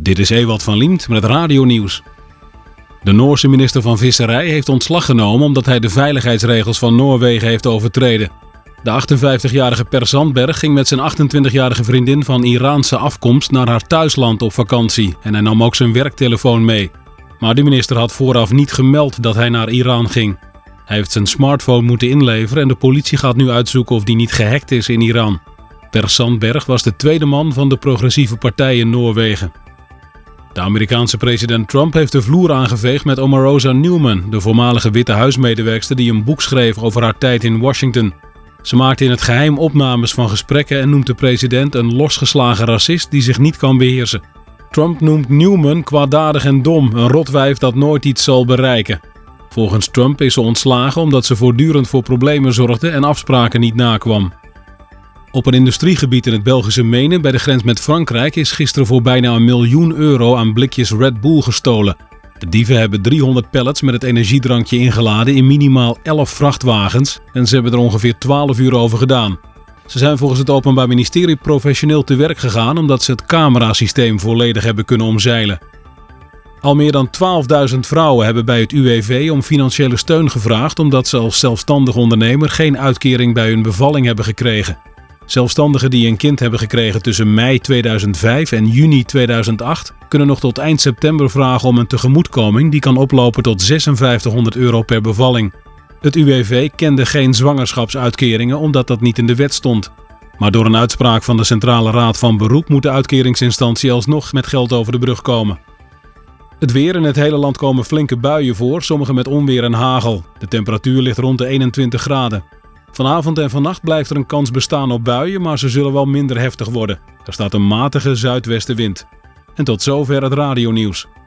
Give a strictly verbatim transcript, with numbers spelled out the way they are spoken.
Dit is Ewald van Liemt met het radionieuws. De Noorse minister van Visserij heeft ontslag genomen omdat hij de veiligheidsregels van Noorwegen heeft overtreden. De achtenvijftigjarige Per Sandberg ging met zijn achtentwintigjarige vriendin van Iraanse afkomst naar haar thuisland op vakantie en hij nam ook zijn werktelefoon mee. Maar de minister had vooraf niet gemeld dat hij naar Iran ging. Hij heeft zijn smartphone moeten inleveren en de politie gaat nu uitzoeken of die niet gehackt is in Iran. Per Sandberg was de tweede man van de progressieve partij in Noorwegen. De Amerikaanse president Trump heeft de vloer aangeveegd met Omarosa Newman, de voormalige Witte Huismedewerkster die een boek schreef over haar tijd in Washington. Ze maakte in het geheim opnames van gesprekken en noemt de president een losgeslagen racist die zich niet kan beheersen. Trump noemt Newman kwaadaardig en dom, een rotwijf dat nooit iets zal bereiken. Volgens Trump is ze ontslagen omdat ze voortdurend voor problemen zorgde en afspraken niet nakwam. Op een industriegebied in het Belgische Menen bij de grens met Frankrijk is gisteren voor bijna een miljoen euro aan blikjes Red Bull gestolen. De dieven hebben driehonderd pallets met het energiedrankje ingeladen in minimaal elf vrachtwagens en ze hebben er ongeveer twaalf uur over gedaan. Ze zijn volgens het Openbaar Ministerie professioneel te werk gegaan omdat ze het camerasysteem volledig hebben kunnen omzeilen. Al meer dan twaalfduizend vrouwen hebben bij het U W V om financiële steun gevraagd omdat ze als zelfstandig ondernemer geen uitkering bij hun bevalling hebben gekregen. Zelfstandigen die een kind hebben gekregen tussen mei tweeduizend vijf en juni tweeduizend acht kunnen nog tot eind september vragen om een tegemoetkoming die kan oplopen tot zesenvijftighonderd euro per bevalling. Het U W V kende geen zwangerschapsuitkeringen omdat dat niet in de wet stond. Maar door een uitspraak van de Centrale Raad van Beroep moet de uitkeringsinstantie alsnog met geld over de brug komen. Het weer: in het hele land komen flinke buien voor, sommige met onweer en hagel. De temperatuur ligt rond de eenentwintig graden. Vanavond en vannacht blijft er een kans bestaan op buien, maar ze zullen wel minder heftig worden. Er staat een matige zuidwestenwind. En tot zover het radionieuws.